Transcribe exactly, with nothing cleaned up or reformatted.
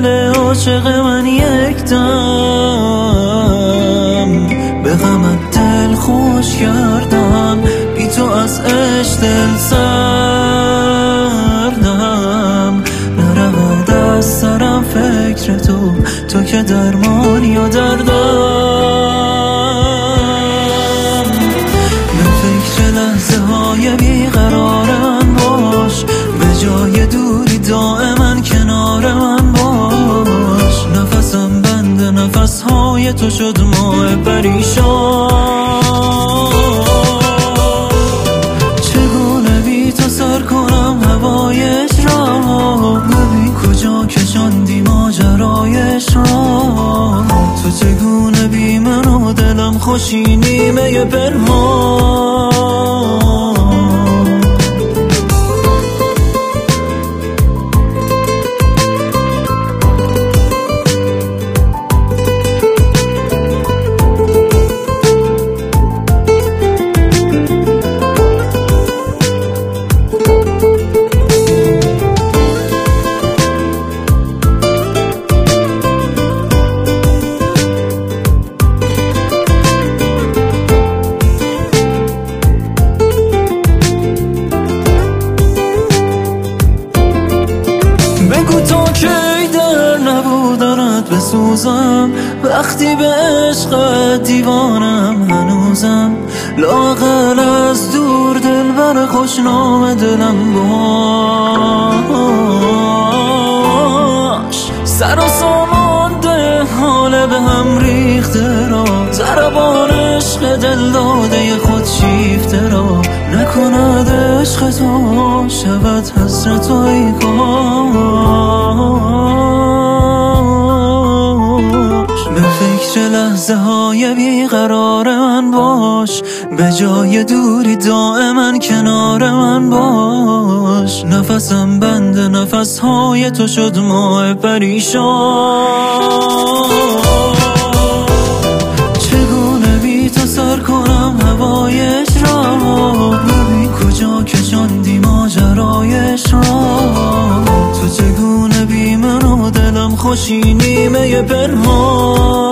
دل عاشق من یک دم به غمت دل خوش کردم، بی تو از عشق دل سردم، نرود از سرم فکر تو، تو که درمانی و دردم. به فکر لحظه های بیقرار من باش، به جای دوری دائما کنار من باش. نفسم بند نفس های تو شد ماه پریشان، چگونه بی تو سر کنم هوایش را، ببین کجا کشاندی ماجرایش را. تو چگونه بی من و دلم خوشی نیمه پنهان. بسوزم وقتی به عشقت دیوانم هنوزم، لااقل از دور دلبر خوشنام دلم باش. سر و سامان ده حال به هم ریخته را، ضربان عشق دل داده خود شیفته را. نکند عشق تو شود حسرت و ای به فکر لحظه های بیقرار من باش، به جای دوری دائما کنار من باش. نفسم بند نفس های تو شد ماه پریشان، چگونه بی تو سر کنم هوایش را، ببین کجا کشاندی ماجرایش را. تو چگونه بی من و دلم خوشی نیمه پنهان.